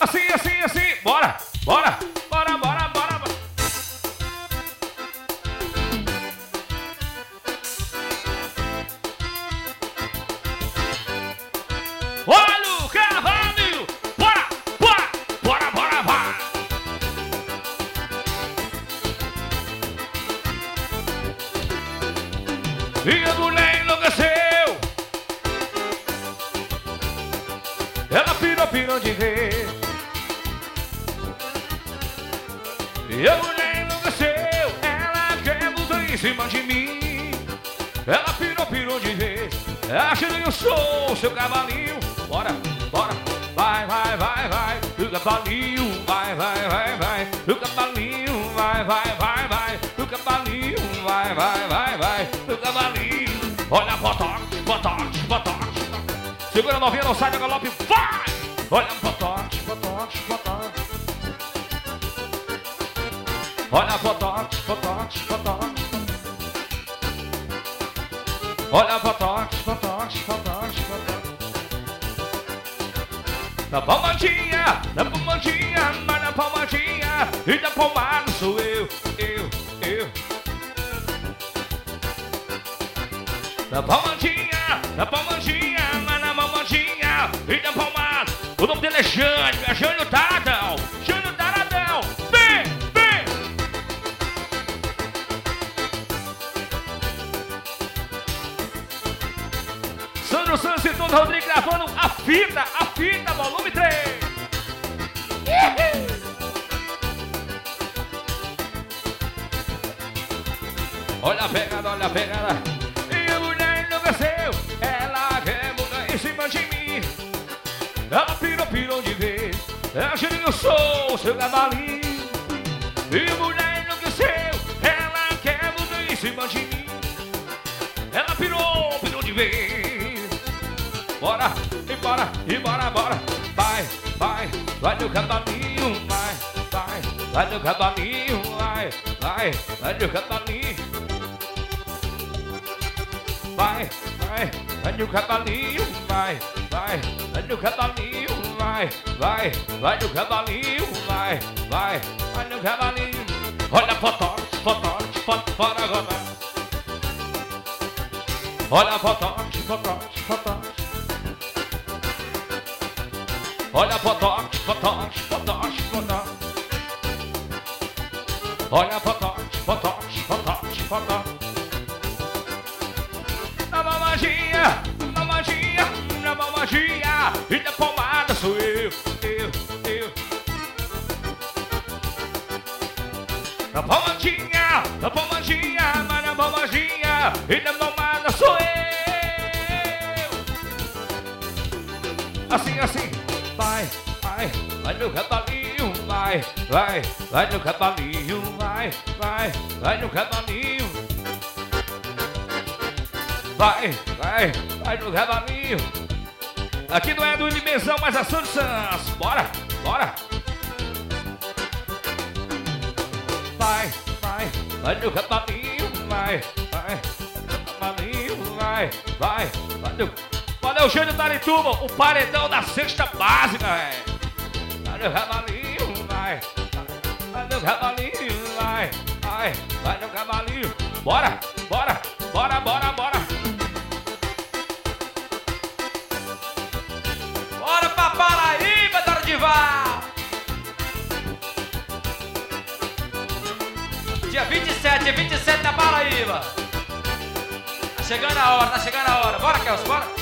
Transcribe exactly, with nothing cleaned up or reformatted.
Assim, assim, assim. Bora, bora, bora, bora, bora, bora. Olha o cavalo. Bora, bora, bora, bora, bora. E a mulher enlouqueceu. Ela pirou, pirou de ver. E a mulher enlouqueceu. Ela quer mudar em cima de mim. Ela pirou, pirou de ver. Acha que eu sou seu cavalinho. Bora, bora. Vai, vai, vai, vai. O cavalinho, vai, vai, vai, vai. O cavalinho, vai, vai, vai, vai. O cavalinho, vai, vai, vai, vai. O cavalinho. Olha, botox, botox, botox. Segura a novinha, não sai da galope, vai! Olha, botox, botox, botox. Olha, botox, botox, botox. Olha, botox, botox, botox, botox. Na palmadinha, na palmadinha, mas na palmadinha. E da palmada sou eu, eu, eu. Na palmadinha, na palmadinha, mas na palmadinha. E da palmada. O nome dele é Jânio, é Jânio Taradão. Jânio Taradão. Vem, vem. Sandro Santos e Todo Rodrigues gravando a fita, a fita, volume três. Olha a pegada, olha a pegada. E a mulher enlouqueceu. Ela quer mudar em cima de mim. Ela pirou, pirou de vez. Acha que eu sou seu cavalinho. E a mulher enlouqueceu. Ela quer mudar em cima de mim. Ela pirou, pirou de vez. Bora, e bora, e bora, bora. Vai, vai, vai no cavalinho. Vai, vai, vai no cavalinho. Vai, vai, vai no cavalinho. Vai, vai, vai no cavalinho, vai, vai, vai no cavalinho, vai, vai, vai no cavalinho, vai, vai, vai no cavalinho. Olha, botox, botox, botox, fora agora. Olha, botox, botox, botox. Olha, botox, botox, botox, botox. Olha, botox, botox, botox, botox. Na magia, na magia, na magia. E da pomada sou eu, eu, eu. Na pomadinha, na pomadinha, mas na pomadinha. E da pomada sou eu. Assim, assim. Vai, vai, vai no cavalinho, vai, vai, vai no cavalinho, vai, vai, vai no cavalinho. Vai, vai, vai no cavalinho. Aqui não é do Limezão, mas é Santos Santos. Bora, bora. Vai, vai, vai no cavalinho. Vai, vai, no cavalinho. Vai, vai, vai no... Valeu, Jânio Tarituba, o paredão da sexta básica, velho. Vai no cavalinho, vai. Vai no cavalinho, vai. Vai, vai no cavalinho. Bora, bora, bora, bora, bora. Bora pra Paraíba, Dorival! Dia vinte e sete, dia vinte e sete na Paraíba. Tá chegando a hora, tá chegando a hora. Bora, Kelso, bora.